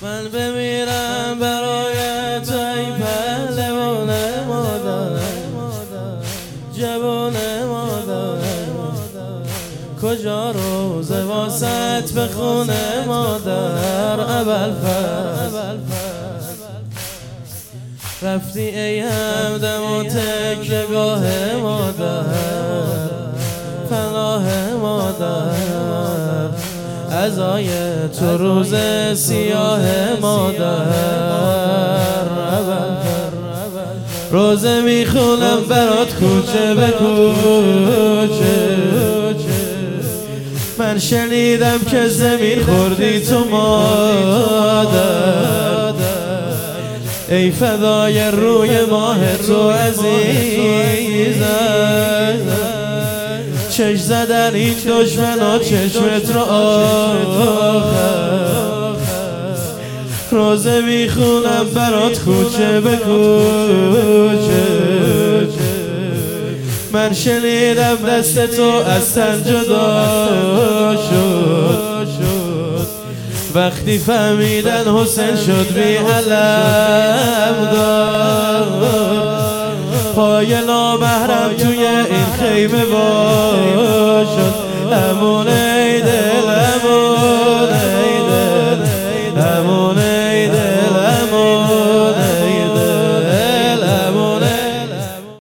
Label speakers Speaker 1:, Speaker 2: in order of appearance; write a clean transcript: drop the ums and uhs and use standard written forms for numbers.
Speaker 1: من بمیرم برای تو ای پهلوان مادر، جوان مادر، کجا روز واسط به خونه مادر ابوالفضل رفتی ای همدم و تکیه‌گاه مادر، پناه مادر، عزای تو روز سیاه مادر. روزه میخونم برات کوچه به کوچه، من شنیدم که زمین خوردی تو مادر، ای فدای روی ماه تو عزیزم، چش زدن این دشمنا چشمت رو آخر. روزه میخونم برات کوچه به کوچه، من شنیدم دست تو از تن جدا شد، وقتی فهمیدن حسین شد بی علم دار، پای نامحرم توی این خیمه